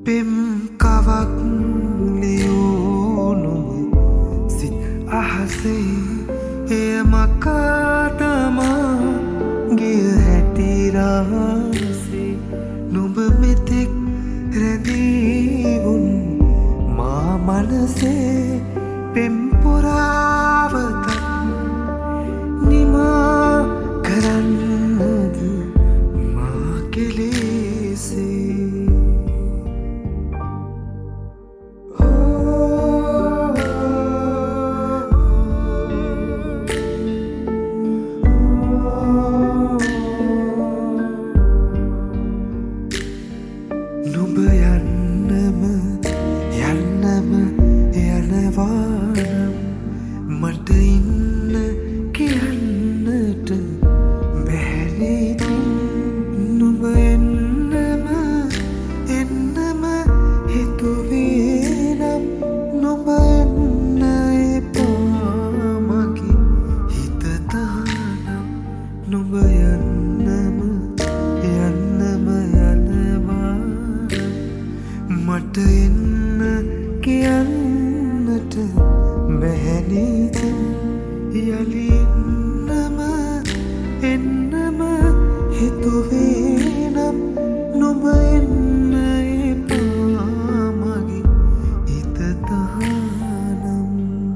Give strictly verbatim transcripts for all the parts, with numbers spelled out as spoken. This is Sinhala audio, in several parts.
පෙම් කවක් ලියුණුම සිත් අහසේ එය මකාතමා ගිය හැටි රහසේ නුඹ මෙතෙක් රැඳීවුන් මා මනසේ පෙම් පුරාවතක් නිමා කරන්නද මා කෙලෙසේ නුඹ යන්නම යන්නම යනවානම් මට ඉන්න කියන්නට බැහැ නුඹ එන්නම එන්නම හිතුවේ නම් නුඹ එන්න එපා මගේ හිත තහනම් නුඹ යන්නම යන්නම යනවා මට එන්න කියන්නට බැහැ යලි එන්නම එන්නම හිතුවේ නම් නුඹ එන්න එපා මගේ හිත තහනම්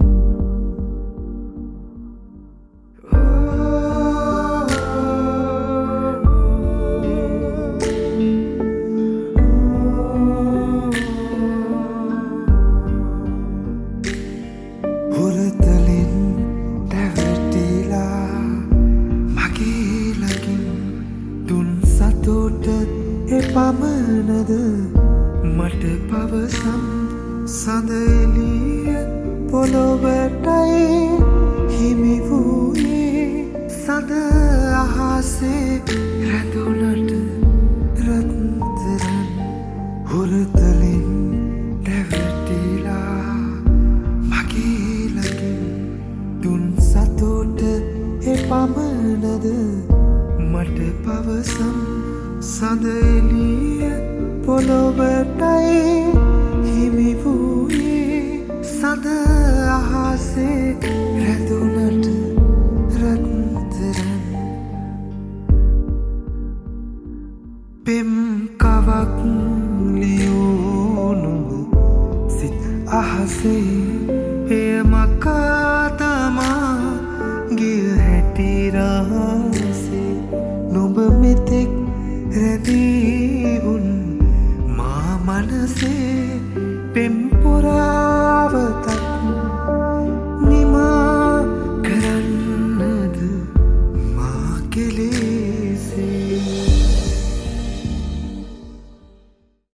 හුරතලින් දැවටිලා මගේ ළඟින් දුන් සතුට එපමණද මට පවසම් සඳ එළිය පොළොවටයි හිමි වූයේ සඳ අහසේ රැඳුනට රත්තරන් හුරතලින් දැවටිලා මගේ ළඟින් දුන් සතුට එපමණද මට පවසම් සඳ එළිය පොළොවටයි හිමි වූයේ සඳ අහසේ රැඳුනට රත්තරන් පෙම් කවක් ලියුණුම සිත් අහසේ